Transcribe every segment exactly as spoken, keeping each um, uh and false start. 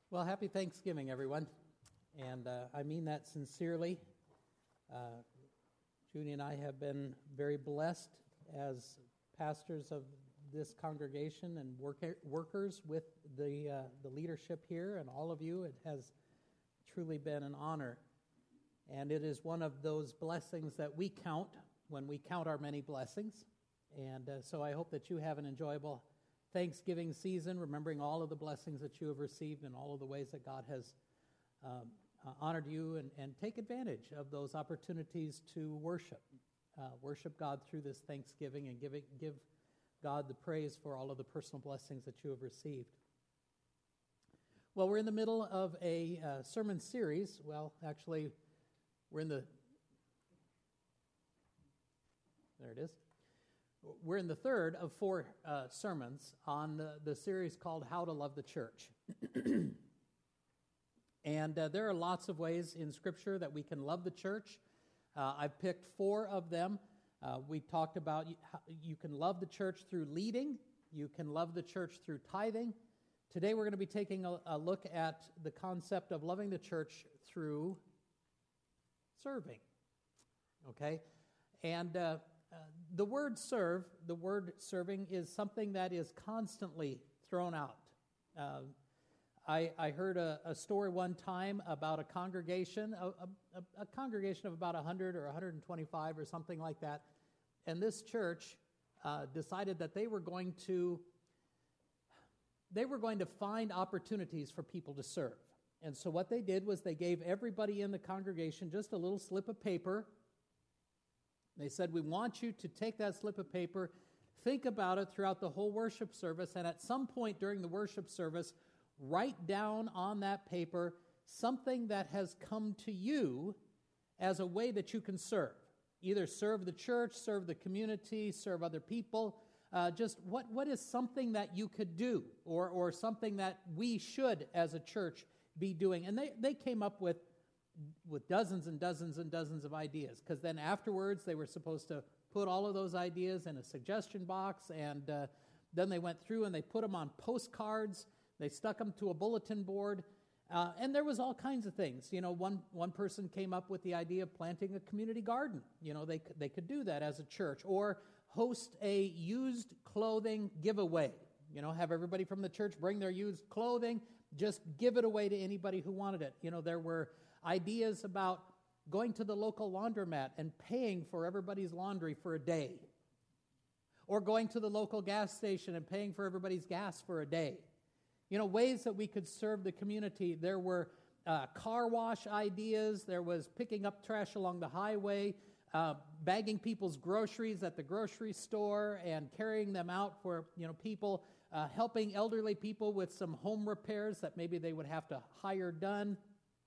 Well, happy Thanksgiving, everyone. And uh, I mean that sincerely. Uh, Judy and I have been very blessed as pastors of this congregation and work- workers with the uh, the leadership here and all of you. It has truly been an honor. And it is one of those blessings that we count when we count our many blessings. And uh, so I hope that you have an enjoyable Thanksgiving season, remembering all of the blessings that you have received and all of the ways that God has um, uh, honored you, and, and take advantage of those opportunities to worship. Uh, worship God through this Thanksgiving and give, it, give God the praise for all of the personal blessings that you have received. Well, we're in the middle of a uh, sermon series. Well, actually, we're in the... There it is. We're in the third of four uh, sermons on the, the series called How to Love the Church. And uh, there are lots of ways in Scripture that we can love the church. Uh, I've picked four of them. Uh, we talked about you, you can love the church through leading. You can love the church through tithing. Today we're going to be taking a, a look at the concept of loving the church through serving. Okay? And... Uh, Uh, the word serve, the word serving, is something that is constantly thrown out. Uh, I, I heard a, a story one time about a congregation, a, a, a congregation of about one hundred or one hundred twenty-five or something like that, and this church uh, decided that they were going to they were going to find opportunities for people to serve. And so what they did was they gave everybody in the congregation just a little slip of paper. They said, we want you to take that slip of paper, think about it throughout the whole worship service, and at some point during the worship service, write down on that paper something that has come to you as a way that you can serve. Either serve the church, serve the community, serve other people. Uh, just what, what is something that you could do, or, or something that we should as a church be doing? And they, they came up with with dozens and dozens and dozens of ideas, because then afterwards they were supposed to put all of those ideas in a suggestion box, and uh, then they went through and they put them on postcards, they stuck them to a bulletin board, uh, and there was all kinds of things. You know, one one person came up with the idea of planting a community garden. You know, they, they could do that as a church, or host a used clothing giveaway. You know, have everybody from the church bring their used clothing, just give it away to anybody who wanted it. You know, there were ideas about going to the local laundromat and paying for everybody's laundry for a day. Or going to the local gas station and paying for everybody's gas for a day. You know, ways that we could serve the community. There were uh, car wash ideas. There was picking up trash along the highway, uh, bagging people's groceries at the grocery store and carrying them out for, you know, people, uh, helping elderly people with some home repairs that maybe they would have to hire done.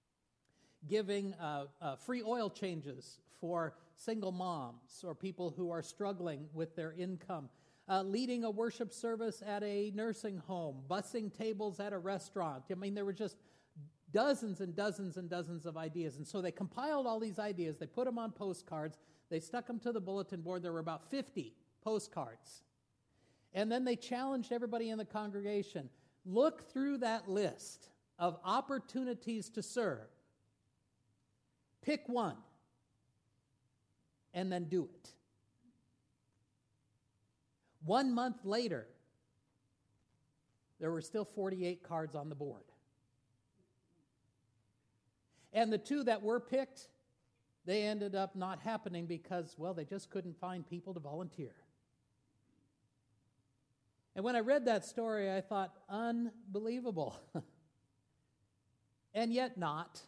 Giving uh, uh, free oil changes for single moms or people who are struggling with their income, uh, leading a worship service at a nursing home, bussing tables at a restaurant. I mean, there were just dozens and dozens and dozens of ideas. And so they compiled all these ideas, they put them on postcards, they stuck them to the bulletin board. There were about fifty postcards. And then they challenged everybody in the congregation, look through that list of opportunities to serve. Pick one, and then do it. One month later, there were still forty-eight cards on the board. And the two that were picked, they ended up not happening because, well, they just couldn't find people to volunteer. And when I read that story, I thought, unbelievable. And yet not.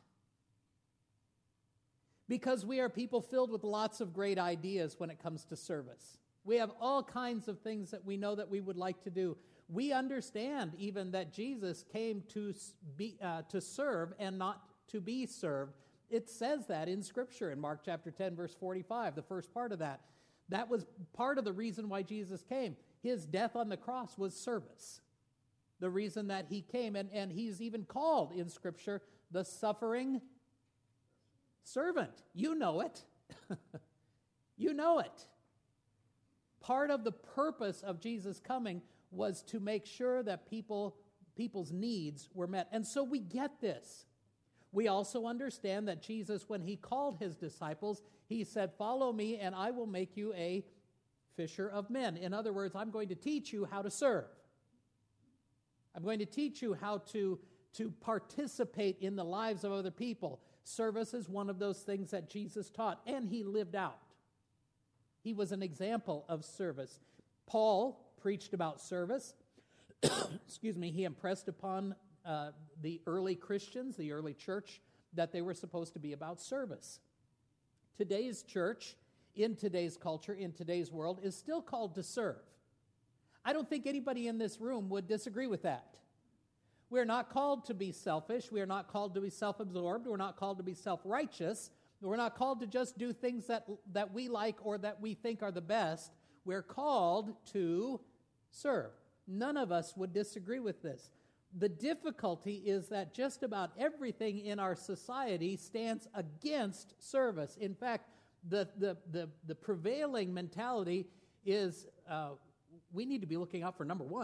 Because we are people filled with lots of great ideas when it comes to service. We have all kinds of things that we know that we would like to do. We understand even that Jesus came to be uh, to serve and not to be served. It says that in Scripture in Mark chapter ten, verse forty-five, the first part of that. That was part of the reason why Jesus came. His death on the cross was service. The reason that he came, and, and he's even called in Scripture the suffering servant. You know it. You know it. Part of the purpose of Jesus coming was to make sure that people people's needs were met. And so we get this. We also understand that Jesus, when he called his disciples, he said, "Follow me and I will make you a fisher of men." In other words, I'm going to teach you how to serve. I'm going to teach you how to, to participate in the lives of other people. Service is one of those things that Jesus taught, and he lived out. He was an example of service. Paul preached about service. Excuse me, he impressed upon uh, the early Christians, the early church, that they were supposed to be about service. Today's church, in today's culture, in today's world, is still called to serve. I don't think anybody in this room would disagree with that. We're not called to be selfish. We are not called to be self-absorbed. We're not called to be self-righteous. We're not called to just do things that, that we like or that we think are the best. We're called to serve. None of us would disagree with this. The difficulty is that just about everything in our society stands against service. In fact, the, the, the, the prevailing mentality is uh, we need to be looking out for number one.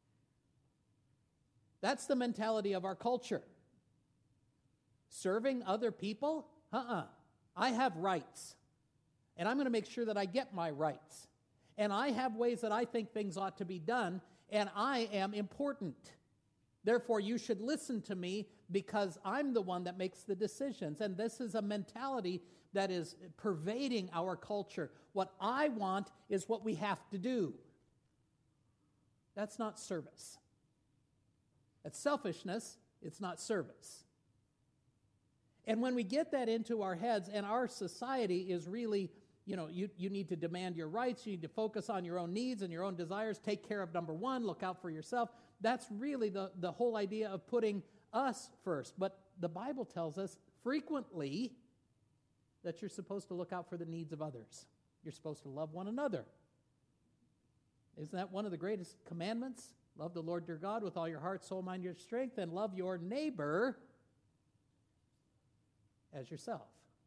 That's the mentality of our culture. Serving other people? Uh-uh. I have rights, and I'm going to make sure that I get my rights. And I have ways that I think things ought to be done, and I am important. Therefore, you should listen to me because I'm the one that makes the decisions. And this is a mentality that is pervading our culture. What I want is what we have to do. That's not service. That's selfishness. It's not service. And when we get that into our heads, and our society is really, you know, you, you need to demand your rights, you need to focus on your own needs and your own desires, take care of number one, look out for yourself. That's really the, the whole idea of putting us first. But the Bible tells us frequently that you're supposed to look out for the needs of others. You're supposed to love one another. Isn't that one of the greatest commandments? Love the Lord your God with all your heart, soul, mind, your strength, and love your neighbor as yourself.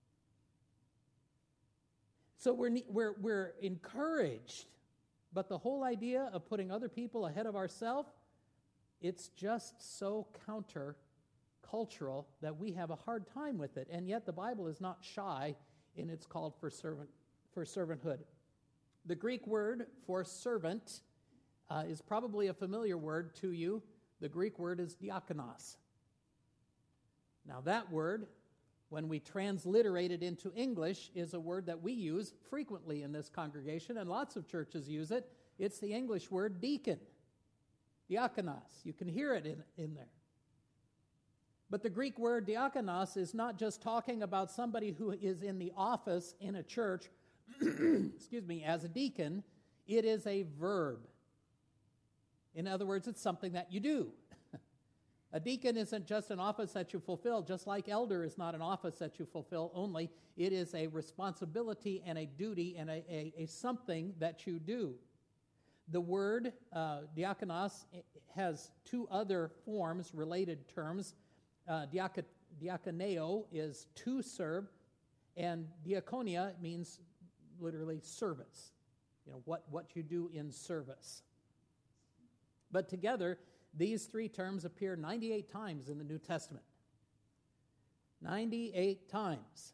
So we're, we're, we're encouraged, but the whole idea of putting other people ahead of ourselves, it's just so counter-cultural that we have a hard time with it. And yet the Bible is not shy in its call for servant for servanthood. The Greek word for servant uh, is probably a familiar word to you. The Greek word is diakonos. Now that word, when we transliterate it into English, is a word that we use frequently in this congregation, and lots of churches use it. It's the English word deacon, diakonos. You can hear it in, in there. But the Greek word diakonos is not just talking about somebody who is in the office in a church, excuse me, as a deacon. It is a verb. In other words, it's something that you do. A deacon isn't just an office that you fulfill, just like elder is not an office that you fulfill only. It is a responsibility and a duty and a, a, a something that you do. The word uh, diakonos has two other forms, related terms. Uh, diak- diakoneo is to serve, and diakonia means literally service. You know, what, what you do in service. But together, these three terms appear ninety-eight times in the New Testament. ninety-eight times.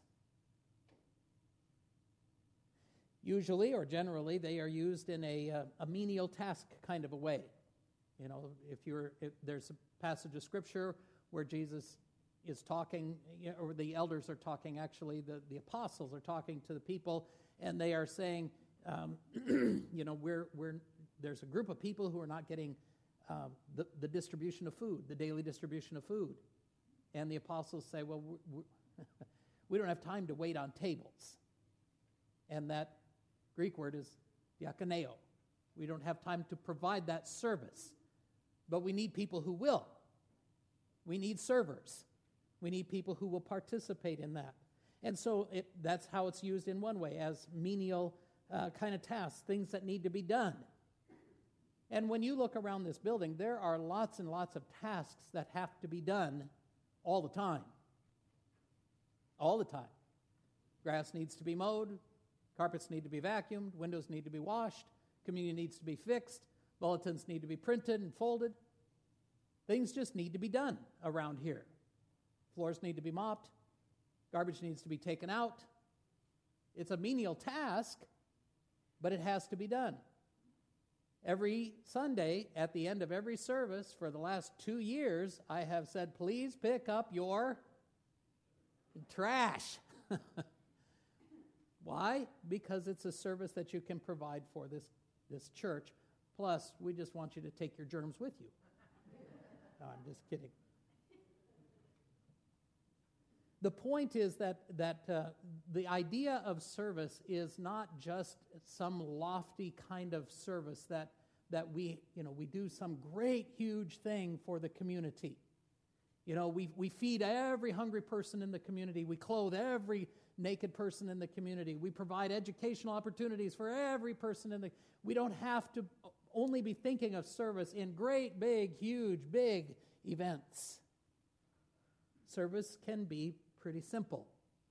Usually, or generally, they are used in a, uh, a menial task kind of a way. You know, if you're, if there's a passage of Scripture where Jesus is talking, or the elders are talking, actually, the, the apostles are talking to the people, and they are saying, um, you know, we're we're there's a group of people who are not getting Um, the, the distribution of food, the daily distribution of food. And the apostles say, well, we, we don't have time to wait on tables. And that Greek word is diakoneo. We don't have time to provide that service. But we need people who will. We need servers. We need people who will participate in that. And so it, that's how it's used in one way, as menial uh, kind of tasks, things that need to be done. And when you look around this building, there are lots and lots of tasks that have to be done all the time. All the time. Grass needs to be mowed, carpets need to be vacuumed, windows need to be washed, communion needs to be fixed, bulletins need to be printed and folded. Things just need to be done around here. Floors need to be mopped. Garbage needs to be taken out. It's a menial task, but it has to be done. Every Sunday, at the end of every service for the last two years, I have said, please pick up your trash. Why? Because it's a service that you can provide for this, this church. Plus, we just want you to take your germs with you. No, I'm just kidding. The point is that, that uh, the idea of service is not just some lofty kind of service that, that we, you know, we do some great, huge thing for the community. You know, we, we feed every hungry person in the community. We clothe every naked person in the community. We provide educational opportunities for every person in the... We don't have to only be thinking of service in great, big, huge, big events. Service can be pretty simple.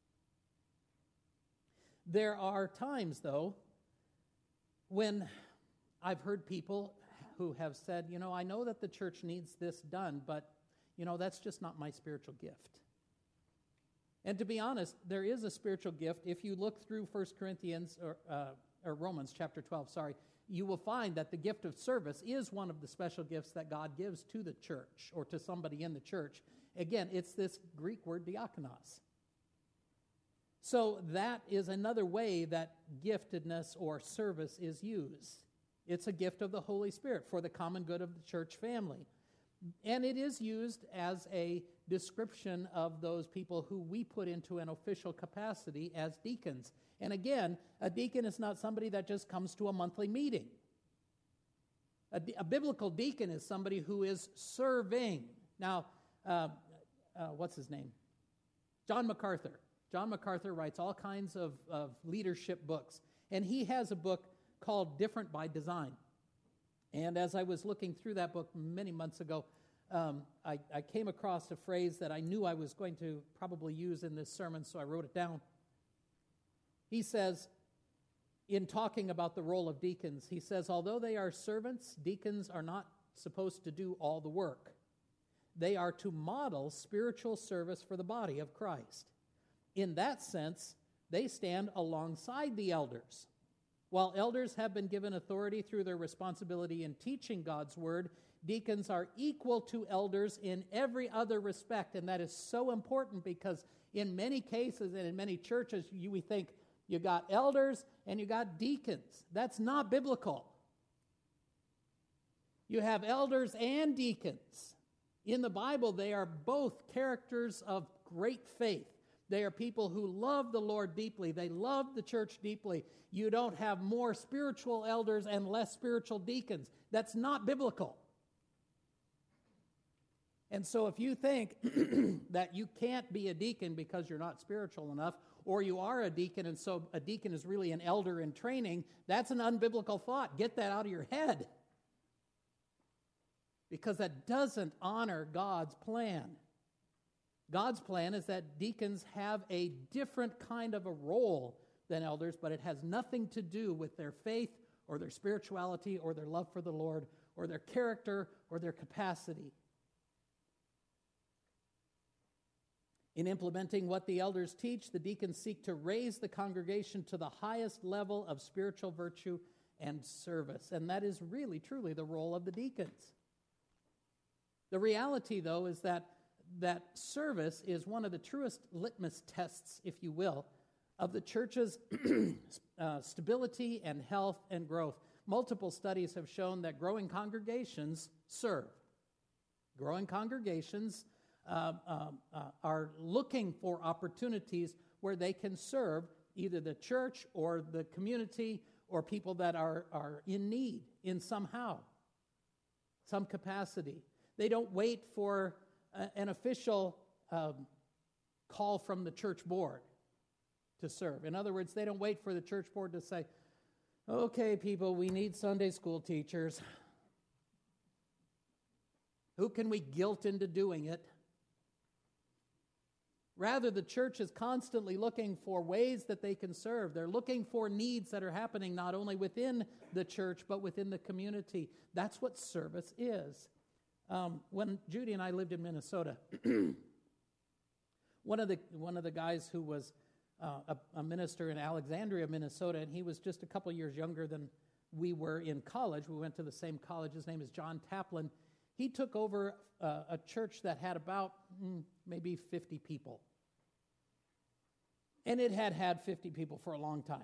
There are times, though, when I've heard people who have said, you know, I know that the church needs this done, but, you know, that's just not my spiritual gift. And to be honest, there is a spiritual gift. If you look through First Corinthians, or, uh, or Romans chapter twelve, sorry, you will find that the gift of service is one of the special gifts that God gives to the church or to somebody in the church. Again, it's this Greek word diakonos. So that is another way that giftedness or service is used. It's a gift of the Holy Spirit for the common good of the church family. And it is used as a description of those people who we put into an official capacity as deacons. And again, a deacon is not somebody that just comes to a monthly meeting. A, a biblical deacon is somebody who is serving. Now, uh, uh, what's his name? John MacArthur. John MacArthur writes all kinds of, of leadership books. And he has a book called Different by Design. And as I was looking through that book many months ago, um, I, I came across a phrase that I knew I was going to probably use in this sermon, so I wrote it down. He says, in talking about the role of deacons, he says, although they are servants, deacons are not supposed to do all the work. They are to model spiritual service for the body of Christ. In that sense, they stand alongside the elders. While elders have been given authority through their responsibility in teaching God's word, deacons are equal to elders in every other respect. And that is so important because in many cases and in many churches, you, we think you got elders and you got deacons. That's not biblical. You have elders and deacons. In the Bible, they are both characters of great faith. They are people who love the Lord deeply. They love the church deeply. You don't have more spiritual elders and less spiritual deacons. That's not biblical. And so if you think that you can't be a deacon because you're not spiritual enough, or you are a deacon and so a deacon is really an elder in training, that's an unbiblical thought. Get that out of your head. Because that doesn't honor God's plan. God's plan is that deacons have a different kind of a role than elders, but it has nothing to do with their faith or their spirituality or their love for the Lord or their character or their capacity. In implementing what the elders teach, the deacons seek to raise the congregation to the highest level of spiritual virtue and service. And that is really, truly the role of the deacons. The reality, though, is that that service is one of the truest litmus tests, if you will, of the church's uh, stability and health and growth. Multiple studies have shown that growing congregations serve. Growing congregations uh, uh, uh, are looking for opportunities where they can serve either the church or the community or people that are, are in need in somehow, some capacity. They don't wait for an official um, call from the church board to serve. In other words, they don't wait for the church board to say, okay, people, we need Sunday school teachers. Who can we guilt into doing it? Rather, the church is constantly looking for ways that they can serve. They're looking for needs that are happening not only within the church, but within the community. That's what service is. Um, when Judy and I lived in Minnesota, one of the one of the guys who was uh, a, a minister in Alexandria, Minnesota, and he was just a couple years younger than we were in college. We went to the same college. His name is John Taplin. He took over uh, a church that had about mm, maybe fifty people. And it had had fifty people for a long time.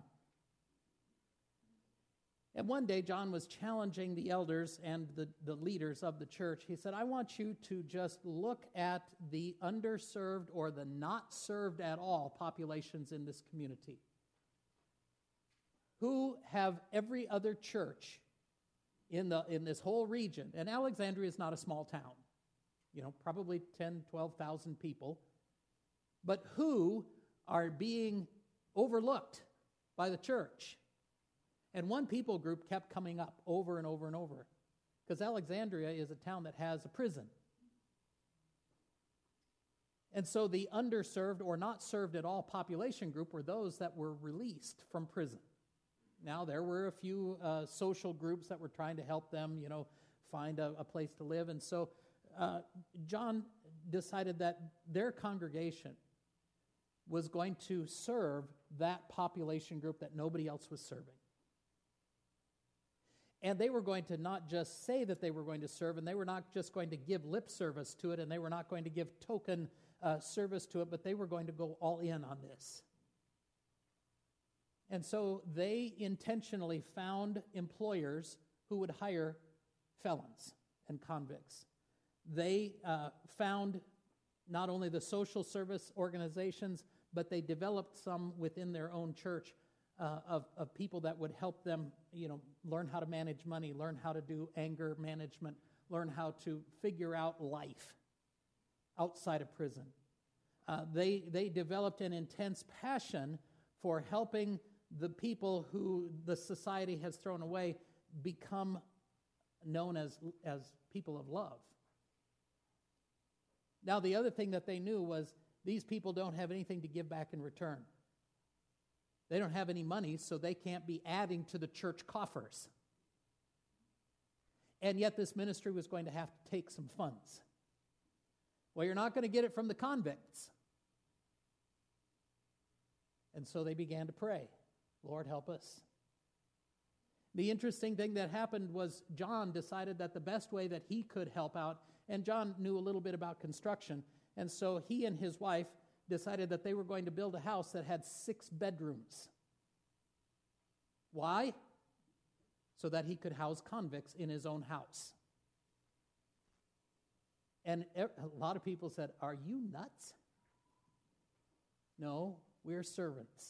And one day, John was challenging the elders and the, the leaders of the church. He said, I want you to just look at the underserved or the not served at all populations in this community, who have every other church in the in this whole region. And Alexandria is not a small town, you know, probably ten, twelve thousand people, but who are being overlooked by the church. And one people group kept coming up over and over and over, because Alexandria is a town that has a prison. And so the underserved or not served at all population group were those that were released from prison. Now, there were a few uh, social groups that were trying to help them, you know, find a, a place to live. And so uh, John decided that their congregation was going to serve that population group that nobody else was serving. And they were going to not just say that they were going to serve, and they were not just going to give lip service to it, and they were not going to give token uh, service to it, but they were going to go all in on this. And so they intentionally found employers who would hire felons and convicts. They uh, found not only the social service organizations, but they developed some within their own church uh, of, of people that would help them, you know, learn how to manage money, learn how to do anger management, learn how to figure out life outside of prison. Uh, they, they developed an intense passion for helping the people who the society has thrown away become known as, as people of love. Now, the other thing that they knew was these people don't have anything to give back in return. They don't have any money, so they can't be adding to the church coffers. And yet this ministry was going to have to take some funds. Well, you're not going to get it from the convicts. And so they began to pray, Lord, help us. The interesting thing that happened was John decided that the best way that he could help out, and John knew a little bit about construction, and so he and his wife decided that they were going to build a house that had six bedrooms. Why? So that he could house convicts in his own house. And a lot of people said, are you nuts? No, we're servants.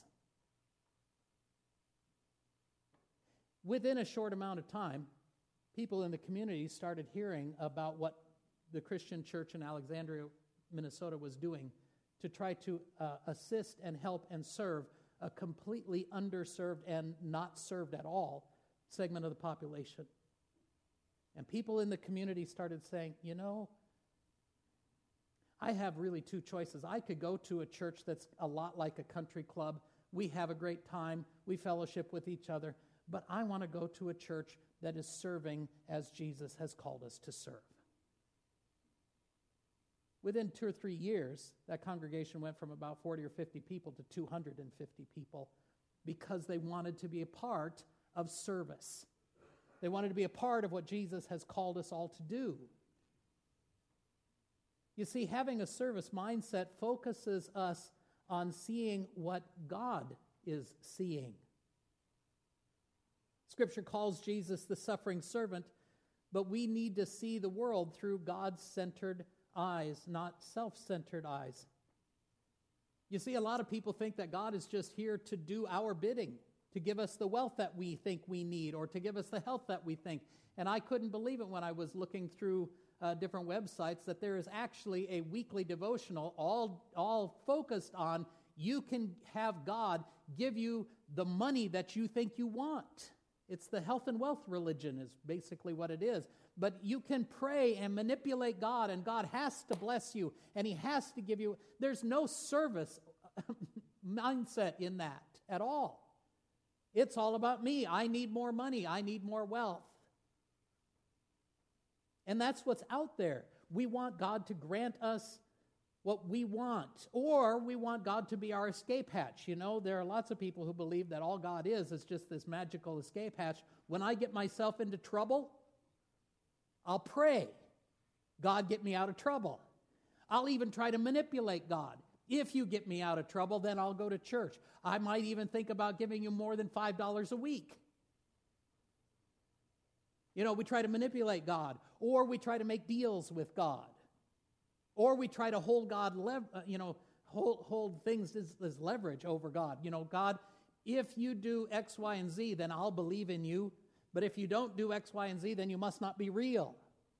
Within a short amount of time, people in the community started hearing about what the Christian church in Alexandria, Minnesota was doing to try to uh, assist and help and serve a completely underserved and not served at all segment of the population. And people in the community started saying, you know, I have really two choices. I could go to a church that's a lot like a country club. We have a great time. We fellowship with each other. But I want to go to a church that is serving as Jesus has called us to serve. Within two or three years, that congregation went from about forty or fifty people to two hundred fifty people because they wanted to be a part of service. They wanted to be a part of what Jesus has called us all to do. You see, having a service mindset focuses us on seeing what God is seeing. Scripture calls Jesus the suffering servant, but we need to see the world through God-centered eyes, not self-centered eyes. You see, a lot of people think that God is just here to do our bidding, to give us the wealth that we think we need, or to give us the health that we think. And I couldn't believe it when I was looking through uh, different websites that there is actually a weekly devotional all, all focused on you can have God give you the money that you think you want. It's the health and wealth religion is basically what it is. But you can pray and manipulate God, and God has to bless you, and He has to give you. There's no service mindset in that at all. It's all about me. I need more money. I need more wealth. And that's what's out there. We want God to grant us what we want, or we want God to be our escape hatch. You know, there are lots of people who believe that all God is is just this magical escape hatch. When I get myself into trouble, I'll pray, God, get me out of trouble. I'll even try to manipulate God. If you get me out of trouble, then I'll go to church. I might even think about giving you more than five dollars a week. You know, we try to manipulate God, or we try to make deals with God. Or we try to hold God, lev- uh, you know, hold, hold things as, as leverage over God. You know, God, if you do X, Y, and Z, then I'll believe in you. But if you don't do X, Y, and Z, then you must not be real.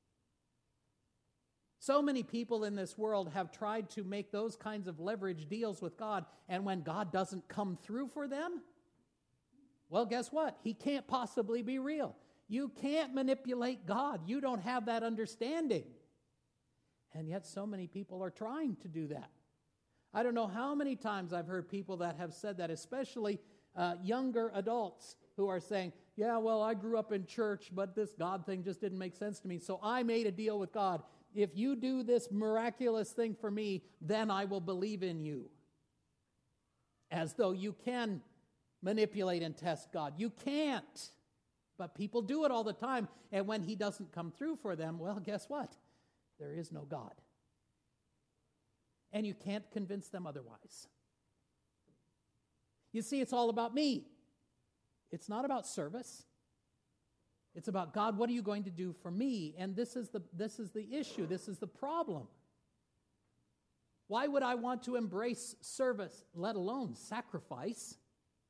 So many people in this world have tried to make those kinds of leverage deals with God, and when God doesn't come through for them, well, guess what? He can't possibly be real. You can't manipulate God. You don't have that understanding. And yet so many people are trying to do that. I don't know how many times I've heard people that have said that, especially uh, younger adults who are saying, yeah, well, I grew up in church, but this God thing just didn't make sense to me, so I made a deal with God. If you do this miraculous thing for me, then I will believe in you. As though you can manipulate and test God. You can't. But people do it all the time, and when he doesn't come through for them, well, guess what? There is no God. And you can't convince them otherwise. You see, it's all about me. It's not about service. It's about, God, what are you going to do for me? And this is the, this is the issue. This is the problem. Why would I want to embrace service, let alone sacrifice?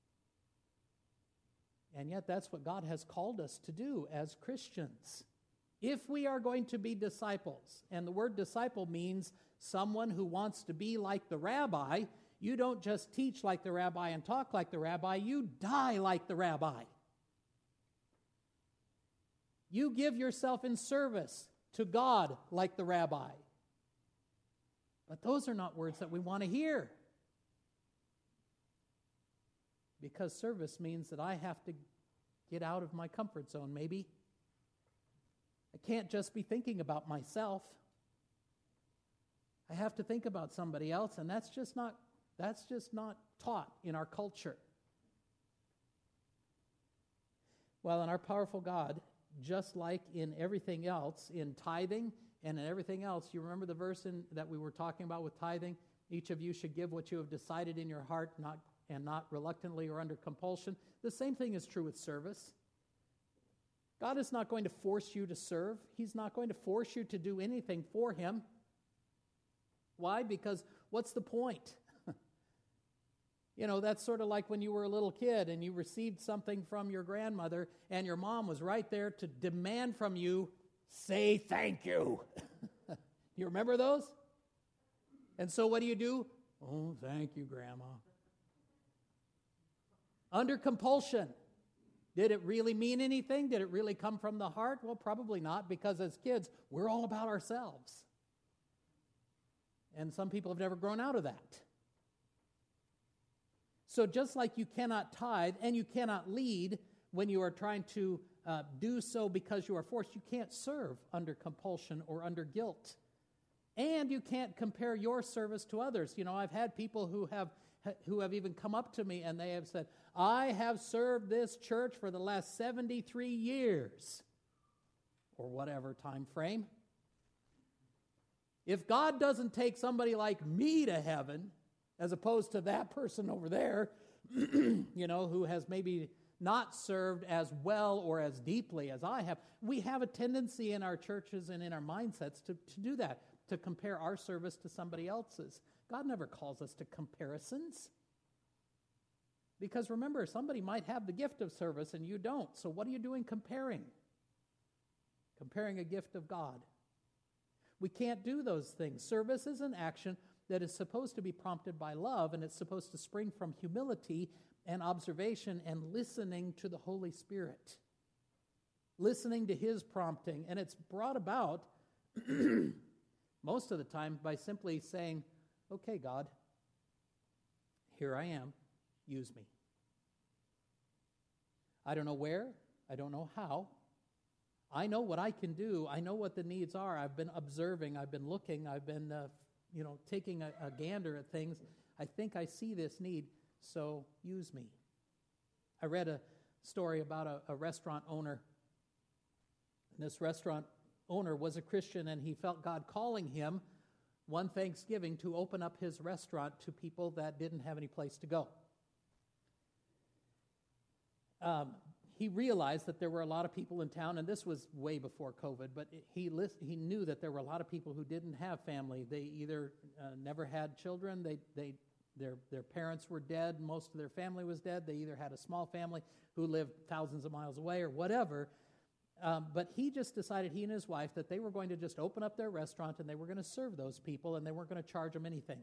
And yet that's what God has called us to do as Christians. If we are going to be disciples, and the word disciple means someone who wants to be like the rabbi, you don't just teach like the rabbi and talk like the rabbi, you die like the rabbi. You give yourself in service to God like the rabbi. But those are not words that we want to hear. Because service means that I have to get out of my comfort zone, maybe. I can't just be thinking about myself. I have to think about somebody else, and that's just not that's just not taught in our culture. Well, in our powerful God, just like in everything else, in tithing and in everything else, you remember the verse in, that we were talking about with tithing? Each of you should give what you have decided in your heart, not and not reluctantly or under compulsion. The same thing is true with service. God is not going to force you to serve. He's not going to force you to do anything for him. Why? Because what's the point? You know, that's sort of like when you were a little kid and you received something from your grandmother and your mom was right there to demand from you, say thank you. You remember those? And so what do you do? Oh, thank you, Grandma. Under compulsion. Did it really mean anything? Did it really come from the heart? Well, probably not, because as kids, we're all about ourselves. And some people have never grown out of that. So just like you cannot tithe and you cannot lead when you are trying to uh, do so because you are forced, you can't serve under compulsion or under guilt. And you can't compare your service to others. You know, I've had people who have who have even come up to me and they have said, I have served this church for the last seventy-three years, or whatever time frame. If God doesn't take somebody like me to heaven, as opposed to that person over there, you know, who has maybe not served as well or as deeply as I have, we have a tendency in our churches and in our mindsets to, to do that, to compare our service to somebody else's. God never calls us to comparisons. Because remember, somebody might have the gift of service and you don't. So what are you doing comparing? Comparing a gift of God. We can't do those things. Service is an action that is supposed to be prompted by love, and it's supposed to spring from humility and observation and listening to the Holy Spirit. Listening to his prompting. And it's brought about most of the time by simply saying, okay, God, here I am, use me. I don't know where, I don't know how, I know what I can do. I know what the needs are. I've been observing. I've been looking. I've been, uh, you know, taking a, a gander at things. I think I see this need, so use me. I read a story about a, a restaurant owner. And this restaurant owner was a Christian, and he felt God calling him one Thanksgiving to open up his restaurant to people that didn't have any place to go. Um, he realized that there were a lot of people in town, and this was way before COVID, but he list, he knew that there were a lot of people who didn't have family. They either uh, never had children, they, they, their, their parents were dead, most of their family was dead, they either had a small family who lived thousands of miles away or whatever. Um, but he just decided, he and his wife, that they were going to just open up their restaurant and they were going to serve those people, and they weren't going to charge them anything.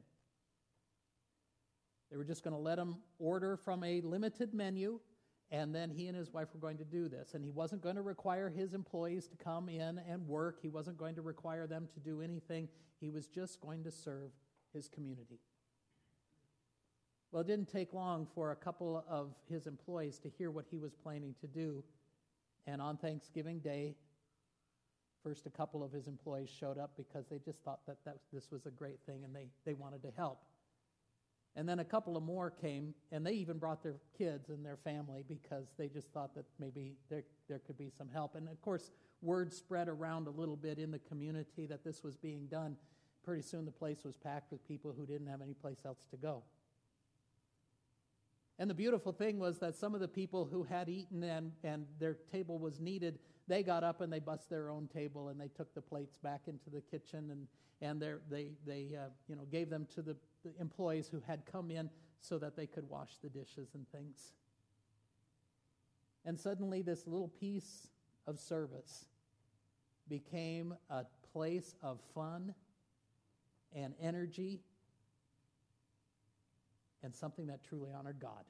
They were just going to let them order from a limited menu, and then he and his wife were going to do this. And he wasn't going to require his employees to come in and work. He wasn't going to require them to do anything. He was just going to serve his community. Well, it didn't take long for a couple of his employees to hear what he was planning to do. And on Thanksgiving Day, first a couple of his employees showed up because they just thought that, that this was a great thing and they, they wanted to help. And then a couple of more came, and they even brought their kids and their family because they just thought that maybe there, there could be some help. And of course, word spread around a little bit in the community that this was being done. Pretty soon the place was packed with people who didn't have any place else to go. And the beautiful thing was that some of the people who had eaten and, and their table was needed, they got up and they bussed their own table and they took the plates back into the kitchen and, and they, they uh, you know, gave them to the, the employees who had come in so that they could wash the dishes and things. And suddenly this little piece of service became a place of fun and energy and something that truly honored God.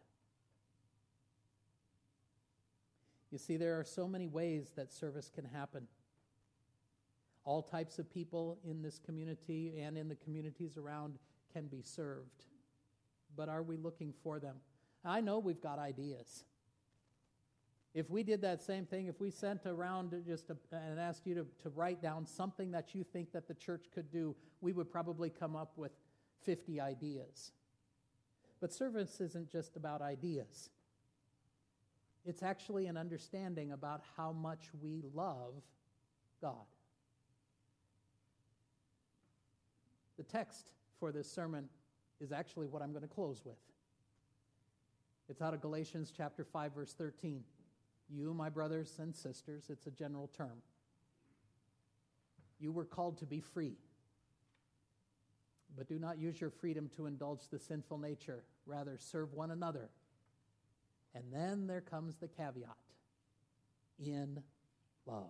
You see, there are so many ways that service can happen. All types of people in this community and in the communities around can be served. But are we looking for them? I know we've got ideas. If we did that same thing, if we sent around just a, and asked you to, to write down something that you think that the church could do, we would probably come up with fifty ideas. But service isn't just about ideas. It's actually an understanding about how much we love God. The text for this sermon is actually what I'm going to close with. It's out of Galatians chapter five, verse thirteen. You, my brothers and sisters, it's a general term. You were called to be free. But do not use your freedom to indulge the sinful nature. Rather, serve one another. And then there comes the caveat. In love.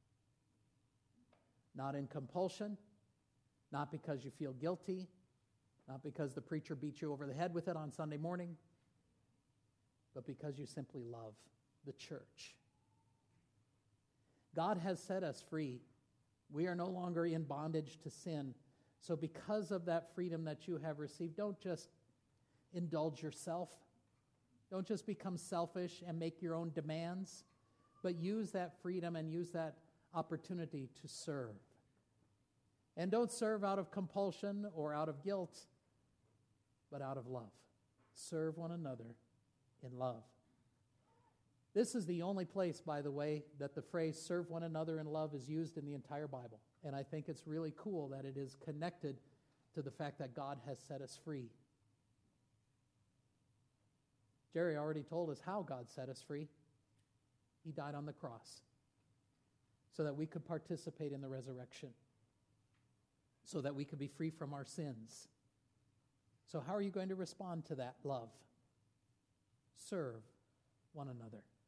Not in compulsion. Not because you feel guilty. Not because the preacher beat you over the head with it on Sunday morning. But because you simply love the church. God has set us free. We are no longer in bondage to sin. So because of that freedom that you have received, don't just indulge yourself. Don't just become selfish and make your own demands, but use that freedom and use that opportunity to serve. And don't serve out of compulsion or out of guilt, but out of love. Serve one another in love. This is the only place, by the way, that the phrase serve one another in love is used in the entire Bible. And I think it's really cool that it is connected to the fact that God has set us free. Jerry already told us how God set us free. He died on the cross so that we could participate in the resurrection, so that we could be free from our sins. So how are you going to respond to that love? Serve one another.